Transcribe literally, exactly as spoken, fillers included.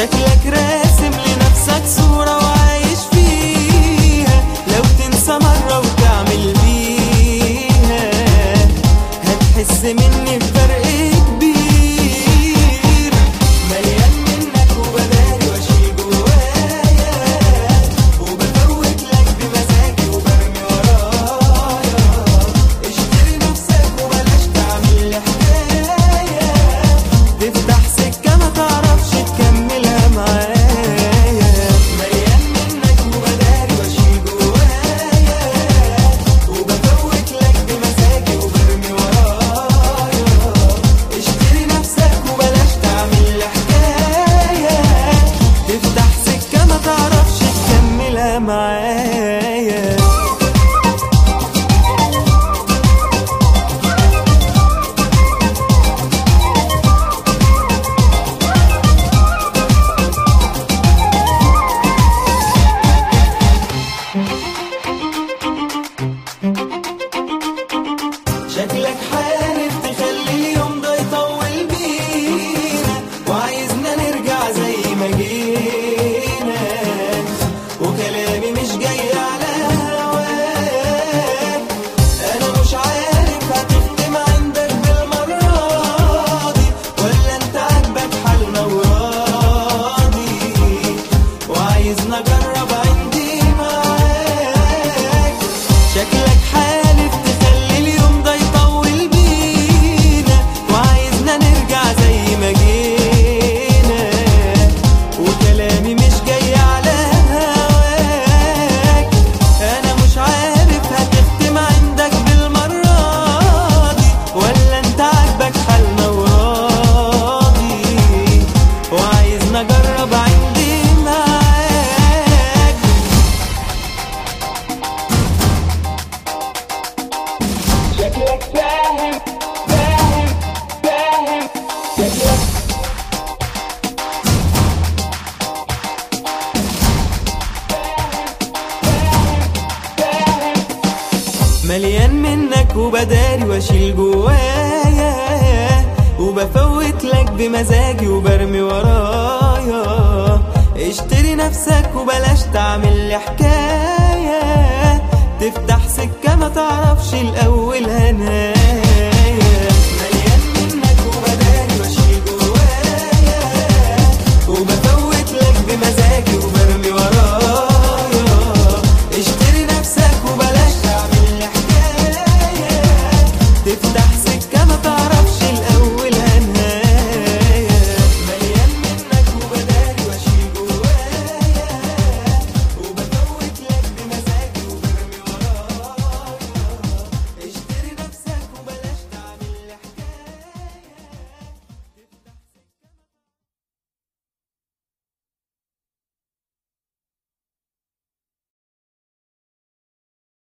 شكلك راسم لنفسك صورة وعايش فيها، لو تنسى مرة وتعمل بيها هتحس مني بفرق كبير. مليان منك وبداري واشيل جوايا، وبفوت لك بمزاجي وبرمي ورايا. اشتري نفسك وبلاش تعمل لي حكاية، تفتح سكة ما تعرفش تكملها معايا. مليان منك وبداري واشيل جوايا، وبفوت لك بمزاجي وبرمي ورايا. اشتري نفسك وبلاش تعمل لي حكاية، تفتح سكة ما تعرفش تكملها معايا. شكلك حالف تخلي اليوم ده يطول بينا، وعايزنا نرجع زي ما جينا، وكلامي مش جاي على هواك. انا مش عارف هتختم عندك بالمرة دي، ولا انت عاجبك حالنا وراضي، وعايزنا اجرب عندي معاك. شكلك حالف تخلي اليوم ده يطول بينا، وعايزنا نرجع زي ما جينا، وكلامي مش جاي على هواك. انا مش عارف هتختم عندك بالمرة دي، ولا انت عاجبك حالنا وراضي، وعايزنا اجرب عندي معاك. شكلك فاهم فاهم فاهم شكلك مليان منك وبداري واشيل جوايا، وبفوت لك بمزاجي وبرمي ورايا. اشتري نفسك وبلاش تعمل لي حكاية، تفتح سكة ما تعرفش الأول هنايا.